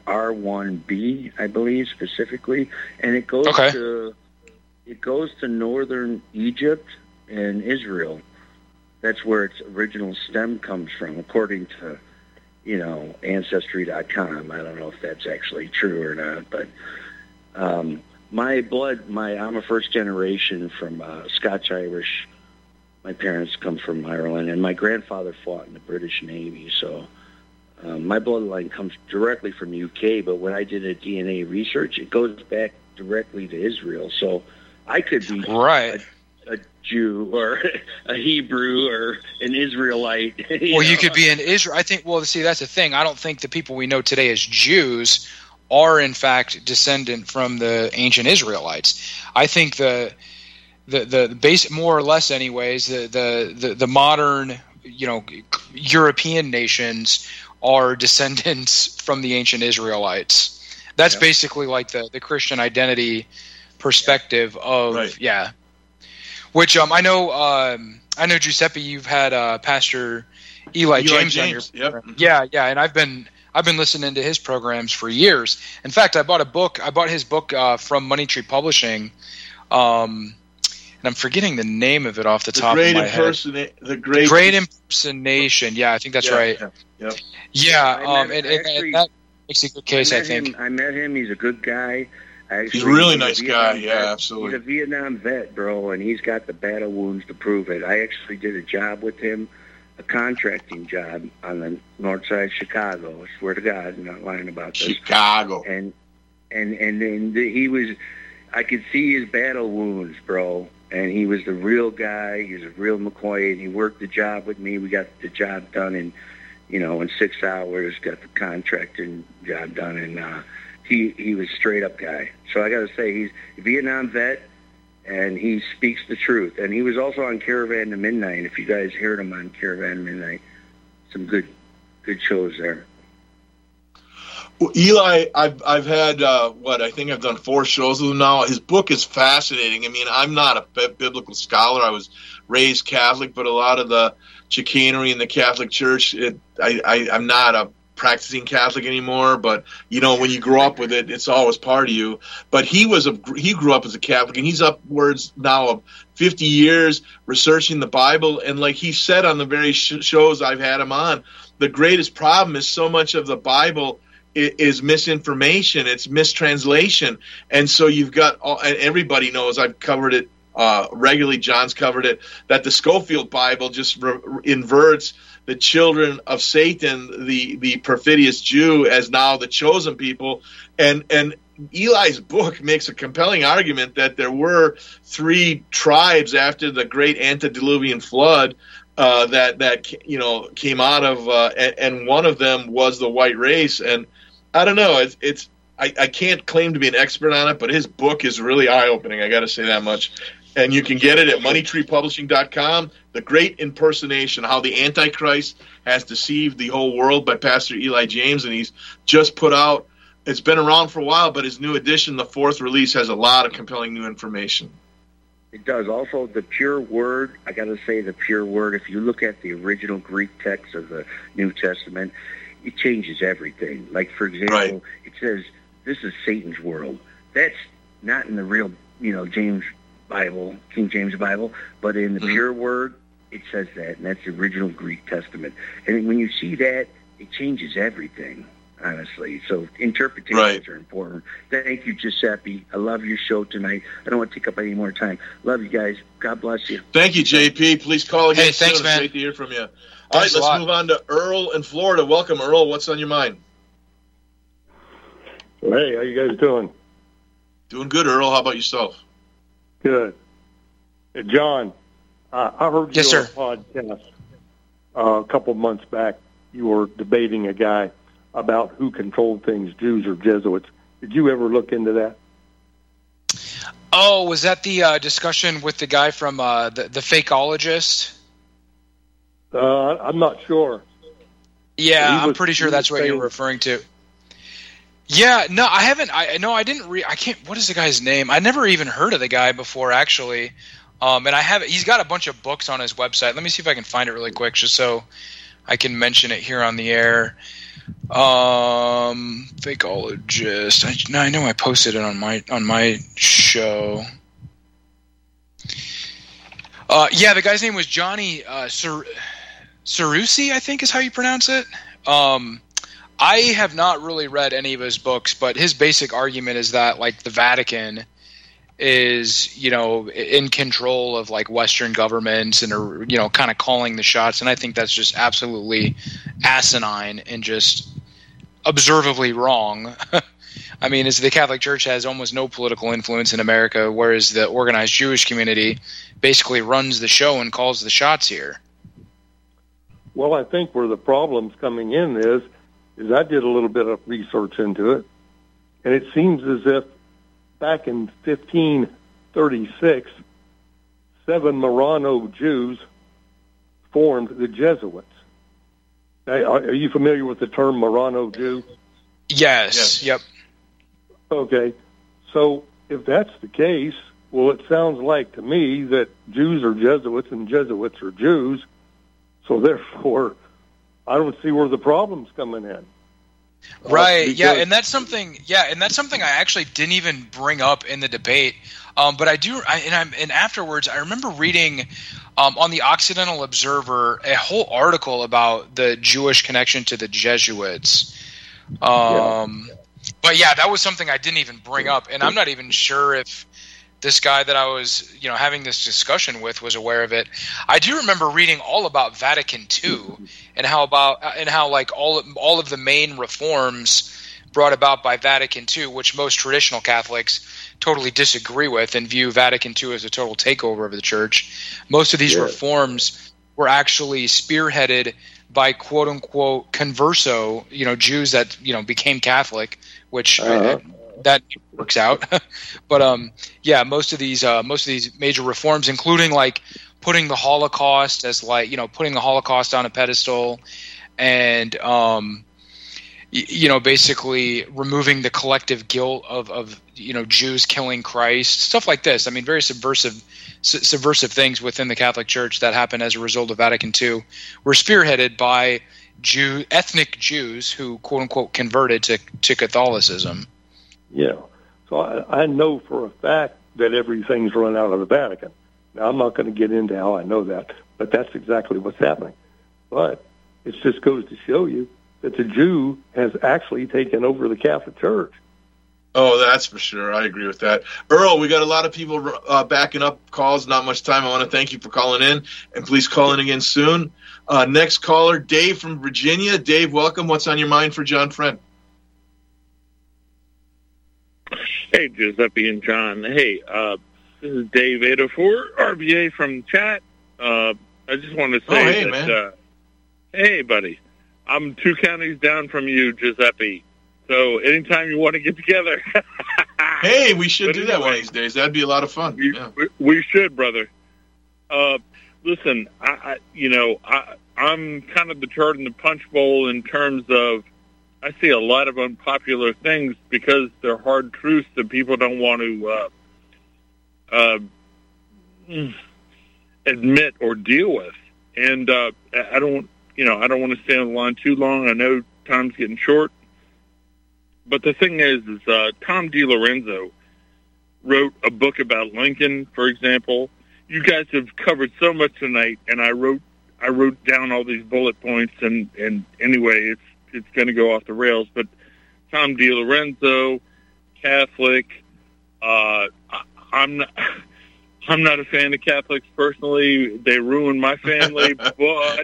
R1b, I believe, specifically, and it goes to northern Egypt and Israel. That's where its original stem comes from, according to Ancestry.com. I don't know if that's actually true or not, but my blood, I'm a first generation from Scotch-Irish. My parents come from Ireland, and my grandfather fought in the British Navy, so my bloodline comes directly from the UK, but when I did a DNA research, it goes back directly to Israel, so I could be a Jew or a Hebrew or an Israelite. You could be an Israel. I think. Well, see, that's the thing. I don't think the people we know today as Jews are in fact descendant from the ancient Israelites. I think the base, more or less, anyways. The modern European nations are descendants from the ancient Israelites. That's basically like the Christian identity perspective of which I know Giuseppe, you've had Pastor Eli James on your program. Yeah, and I've been listening to his programs for years. In fact, I bought his book from Money Tree Publishing, and I'm forgetting the name of it off the top of my head. The Great Impersonation. Yeah, I think that's right. Yeah, and that makes a good case, I think. I met him. He's a good guy. He's a really nice guy. Yeah, absolutely. He's a Vietnam vet, bro, and he's got the battle wounds to prove it. I actually did a job with him, a contracting job on the north side of Chicago. I swear to God, I'm not lying about this. Chicago. And he was, I could see his battle wounds, bro. And he was the real guy. He was a real McCoy, and he worked the job with me. We got the job done in 6 hours. Got the contracting job done, and he was a straight up guy. So I got to say, he's a Vietnam vet, and he speaks the truth. And he was also on Caravan to Midnight. If you guys heard him on Caravan to Midnight, some good shows there. Well, Eli, I've had I think I've done 4 shows with him now. His book is fascinating. I mean, I'm not a biblical scholar. I was raised Catholic, but a lot of the chicanery in the Catholic Church, I'm not a practicing Catholic anymore, but when you grow up with it, it's always part of you. But he grew up as a Catholic, and he's upwards now of 50 years researching the Bible. And like he said on the various shows I've had him on, the greatest problem is so much of the Bible is misinformation, it's mistranslation. And so you've got, and everybody knows, I've covered it regularly, John's covered it, that the Scofield Bible just inverts the children of Satan, the perfidious Jew, as now the chosen people. And Eli's book makes a compelling argument that there were 3 tribes after the great antediluvian flood that came out of, and one of them was the white race. And I don't know, I can't claim to be an expert on it, but his book is really eye-opening. I got to say that much. And you can get it at moneytreepublishing.com. The Great Impersonation, How the Antichrist Has Deceived the Whole World by Pastor Eli James. And he's just put out It's been around for a while, but his new edition, the 4th release, has a lot of compelling new information. It does. Also, the pure word, I got to say the pure word, if you look at the original Greek text of the New Testament, it changes everything. Like, for example, It says, this is Satan's world. That's not in the real, King James Bible, but in the pure word, it says that, and that's the original Greek Testament. And when you see that, it changes everything, honestly. So interpretations are important. Thank you, Giuseppe. I love your show tonight. I don't want to take up any more time. Love you guys. God bless you. Thank you, JP. Please call again soon. Thanks, man. It's great to hear from you. All right, let's move on to Earl in Florida. Welcome, Earl. What's on your mind? Hey, how you guys doing? Doing good, Earl. How about yourself? Good. Hey, John, I heard you on a podcast a couple of months back. You were debating a guy about who controlled things, Jews or Jesuits. Did you ever look into that? Oh, was that the discussion with the guy from the fakeologist? I'm not sure. Yeah, I'm pretty sure that's what you're referring to. Yeah, no, I haven't. I didn't read. I can't. What is the guy's name? I never even heard of the guy before, actually. And I have. He's got a bunch of books on his website. Let me see if I can find it really quick, just so I can mention it here on the air. Fakeologist. I know I posted it on my show. Yeah, the guy's name was Johnny Cerusi, I think is how you pronounce it. I have not really read any of his books, but his basic argument is that like the Vatican is, in control of like Western governments and are, kind of calling the shots. And I think that's just absolutely asinine and just observably wrong. I mean, the Catholic Church has almost no political influence in America, whereas the organized Jewish community basically runs the show and calls the shots here. Well, I think where the problem's coming in is I did a little bit of research into it, and it seems as if back in 1536, 7 Marrano Jews formed the Jesuits. Are you familiar with the term Marrano Jew? Yes. Yep. Okay. So if that's the case, well, it sounds like to me that Jews are Jesuits and Jesuits are Jews. So therefore, I don't see where the problem's coming in. Right. And that's something I actually didn't even bring up in the debate. But I do. And afterwards, I remember reading on the Occidental Observer a whole article about the Jewish connection to the Jesuits. But yeah, that was something I didn't even bring up, and I'm not even sure if this guy that I was, having this discussion with was aware of it. I do remember reading all about Vatican II and how like all of the main reforms brought about by Vatican II, which most traditional Catholics totally disagree with and view Vatican II as a total takeover of the church. Most of these reforms were actually spearheaded by quote unquote converso, Jews that, became Catholic, which that works out. But most of these major reforms, including like putting the Holocaust as putting the Holocaust on a pedestal and basically removing the collective guilt of Jews killing Christ, stuff like this. I mean, very subversive things within the Catholic Church that happened as a result of Vatican II were spearheaded by ethnic Jews who, quote unquote, converted to Catholicism. Yeah. So I know for a fact that everything's run out of the Vatican. Now, I'm not going to get into how I know that, but that's exactly what's happening. But it just goes to show you that the Jew has actually taken over the Catholic Church. Oh, that's for sure. I agree with that. Earl, we got a lot of people backing up calls. Not much time. I want to thank you for calling in, and please call in again soon. Next caller, Dave from Virginia. Dave, welcome. What's on your mind for John Friend? Hey, Giuseppe and John. Hey, this is Dave 804, RBA from chat. I just want to say hey, buddy, I'm 2 counties down from you, Giuseppe. So anytime you want to get together. Hey, we should do that one of these days. That'd be a lot of fun. We should, brother. Listen, I'm kind of the turd in the punch bowl in terms of I see a lot of unpopular things because they're hard truths that people don't want to admit or deal with. And I don't want to stay on the line too long. I know time's getting short. But the thing is Tom DiLorenzo wrote a book about Lincoln, for example. You guys have covered so much tonight, and I wrote down all these bullet points, and anyway, it's going to go off the rails. But Tom DiLorenzo, Catholic, I'm not a fan of Catholics personally. They ruin my family, but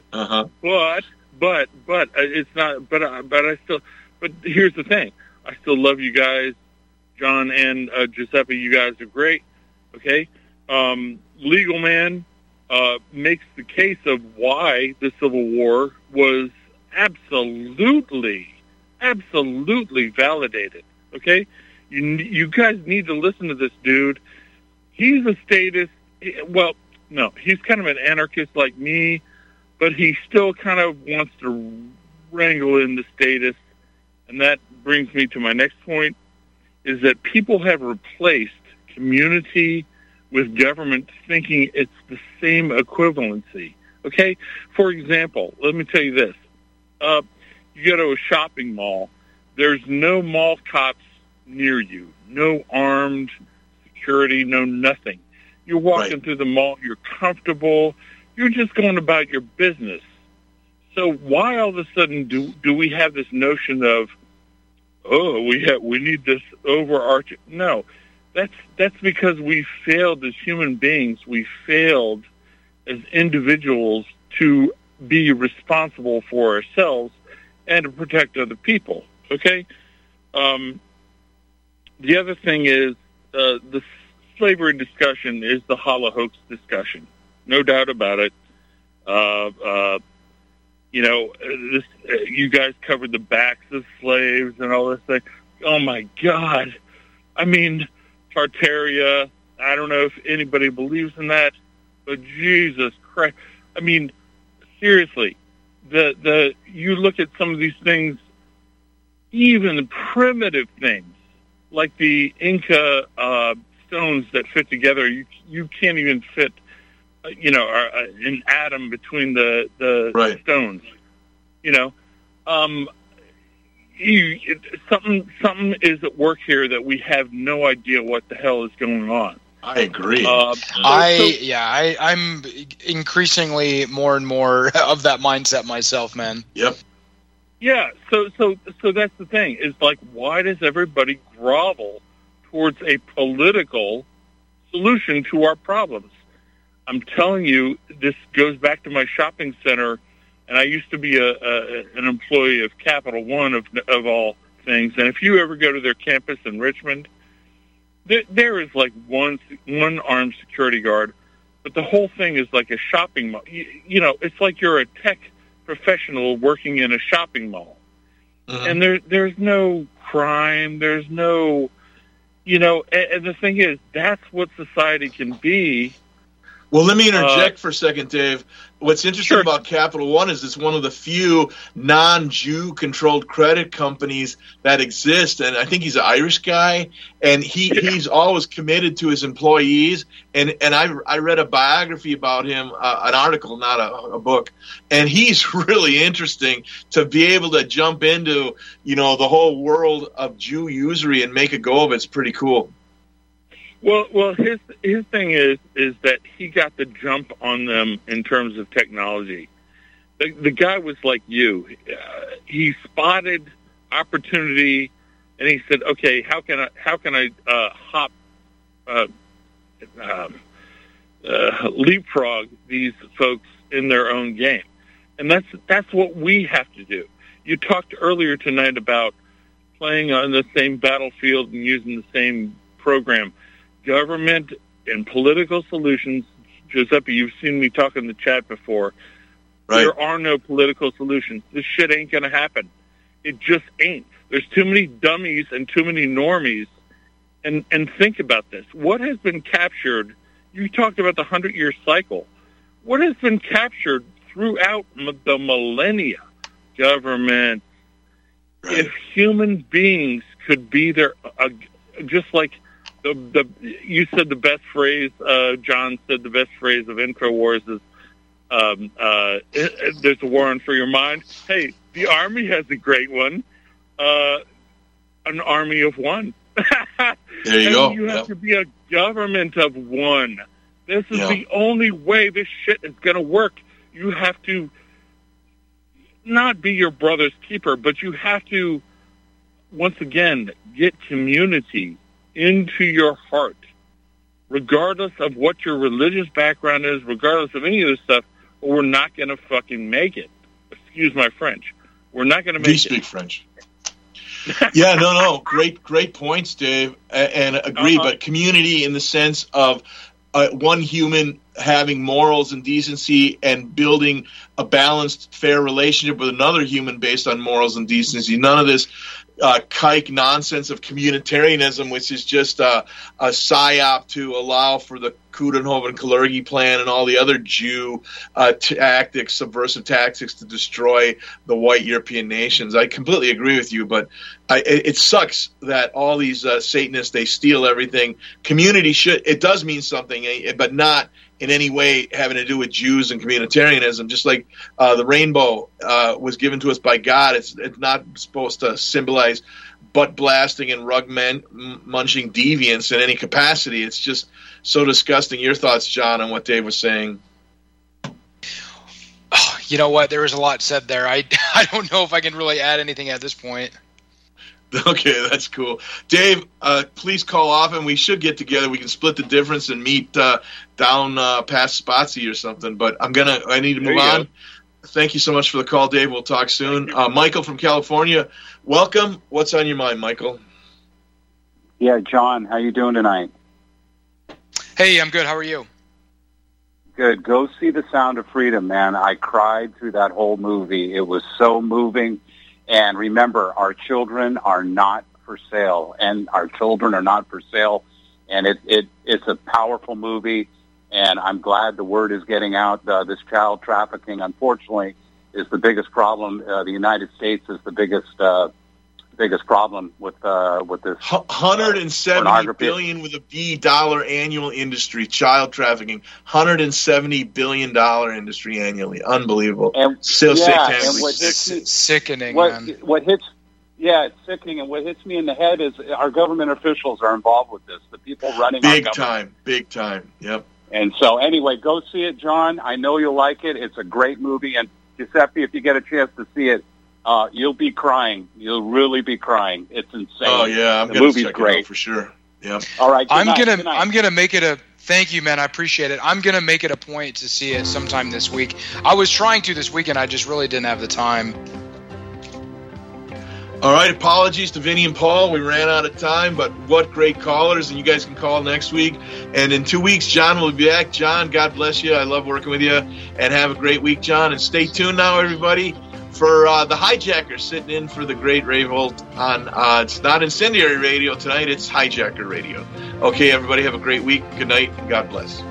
it's not. But I still. But here's the thing: I still love you guys, John and Giuseppe. You guys are great. Okay, Legal Man makes the case of why the Civil War was absolutely validated. Okay, you guys need to listen to this dude. He's a statist. Well, no, he's kind of an anarchist like me, but he still kind of wants to wrangle in the statists. And that brings me to my next point, is that people have replaced community with government thinking it's the same equivalency. Okay? For example, let me tell you this. You go to a shopping mall. There's no mall cops near you. No armed security, no nothing. You're walking through the mall. You're comfortable. You're just going about your business. So why all of a sudden do we have this notion of, we need this overarching? No, that's because we failed as human beings. We failed as individuals to be responsible for ourselves and to protect other people. Okay. The other thing is the slavery discussion is the hollow hoax discussion. No doubt about it. You guys covered the backs of slaves and all this thing. Oh, my God. I mean, Tartaria, I don't know if anybody believes in that, but Jesus Christ. I mean, seriously, you look at some of these things, even the primitive things, like the Inca stones that fit together. You can't even fit an atom between the stones. Something is at work here that we have no idea what the hell is going on. I agree. I'm increasingly more and more of that mindset myself, man. Yep. Yeah. So that's the thing. Is like, why does everybody grovel towards a political solution to our problems? I'm telling you, this goes back to my shopping center, and I used to be an employee of Capital One of all things. And if you ever go to their campus in Richmond, there is like one armed security guard, but the whole thing is like a shopping mall. It's like you're a tech professional working in a shopping mall, and there's no crime. There's no, and the thing is, that's what society can be. Well, let me interject for a second, Dave. What's interesting about Capital One is it's one of the few non-Jew controlled credit companies that exist. And I think he's an Irish guy, and he's always committed to his employees. And I read a biography about him, an article, not a book. And he's really interesting to be able to jump into, the whole world of Jew usury and make a go of it. It's pretty cool. Well, his thing is that he got the jump on them in terms of technology. The guy was like you. He spotted opportunity, and he said, "Okay, how can I leapfrog these folks in their own game?" And that's what we have to do. You talked earlier tonight about playing on the same battlefield and using the same program. Government and political solutions, Giuseppe, you've seen me talk in the chat before. Right. There are no political solutions. This shit ain't going to happen. It just ain't. There's too many dummies and too many normies. And think about this. What has been captured? You talked about the 100-year cycle. What has been captured throughout the millennia? Government, if human beings could be there, just like you said the best phrase, John said the best phrase of InfoWars is, there's a war on for your mind. Hey, the Army has a great one, an army of one. There you go. You have to be a government of one. This is the only way this shit is going to work. You have to not be your brother's keeper, but you have to, once again, get community into your heart, regardless of what your religious background is, regardless of any of this stuff, or we're not going to fucking make it. Excuse my French. We're not going to make it. You speak French. Yeah, no. Great points, Dave, and agree. But community in the sense of one human having morals and decency and building a balanced, fair relationship with another human based on morals and decency. None of this kike nonsense of communitarianism, which is just a psyop to allow for the Coudenhove-Kalergi plan and all the other Jew tactics, subversive tactics to destroy the white European nations. I completely agree with you, but it sucks that all these Satanists, they steal everything. Community it does mean something, but not in any way having to do with Jews and communitarianism. Just like the rainbow was given to us by God, it's not supposed to symbolize butt blasting and rug munching deviance in any capacity. It's just so disgusting. Your thoughts, John, on what Dave was saying? Oh, you know what? There was a lot said there. I don't know if I can really add anything at this point. Okay, that's cool. Dave, please call off, and we should get together. We can split the difference and meet down past Spotsy or something. But I need to move on. Thank you so much for the call, Dave. We'll talk soon. Michael from California, welcome. What's on your mind, Michael? Yeah, John, how you doing tonight? Hey, I'm good. How are you? Good. Go see The Sound of Freedom, man. I cried through that whole movie. It was so moving. And remember, our children are not for sale, and our children are not for sale. And it's a powerful movie, and I'm glad the word is getting out. This child trafficking, unfortunately, is the biggest problem. The United States is the biggest problem with this. $170 billion with a B dollar annual industry, child trafficking. $170 billion industry annually. Unbelievable. And, sickening. It's sickening. And what hits me in the head is our government officials are involved with this. The people running our government. Big time. Yep. And so anyway, go see it, John. I know you'll like it. It's a great movie. And Giuseppe, if you get a chance to see it, you'll be crying. You'll really be crying. It's insane. Oh yeah, the movie's great it out for sure. Yep. All right. I'm gonna make it a. Thank you, man. I appreciate it. I'm gonna make it a point to see it sometime this week. I was trying to this weekend. I just really didn't have the time. All right. Apologies to Vinny and Paul. We ran out of time, but what great callers! And you guys can call next week. And in 2 weeks, John will be back. John, God bless you. I love working with you. And have a great week, John. And stay tuned now, everybody, for the Hijacker sitting in for the great Ray Holt on, it's not Incendiary Radio tonight, it's Hijacker Radio. Okay, everybody, have a great week. Good night, and God bless.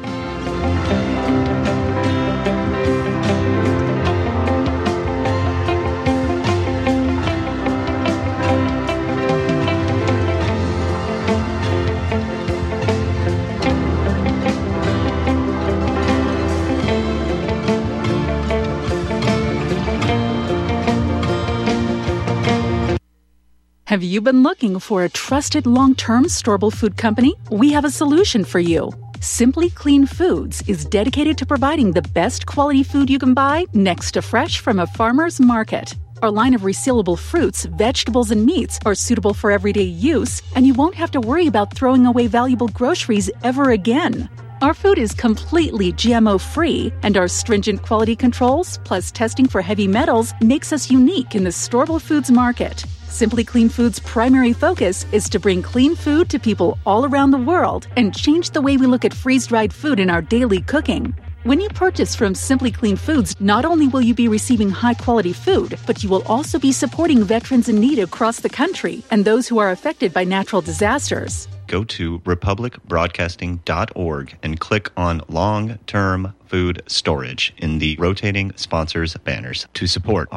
Have you been looking for a trusted long-term storable food company? We have a solution for you. Simply Clean Foods is dedicated to providing the best quality food you can buy next to fresh from a farmer's market. Our line of resealable fruits, vegetables, and meats are suitable for everyday use, and you won't have to worry about throwing away valuable groceries ever again. Our food is completely GMO-free, and our stringent quality controls, plus testing for heavy metals, makes us unique in the storable foods market. Simply Clean Foods' primary focus is to bring clean food to people all around the world and change the way we look at freeze-dried food in our daily cooking. When you purchase from Simply Clean Foods, not only will you be receiving high-quality food, but you will also be supporting veterans in need across the country and those who are affected by natural disasters. Go to republicbroadcasting.org and click on long-term food storage in the rotating sponsors banners to support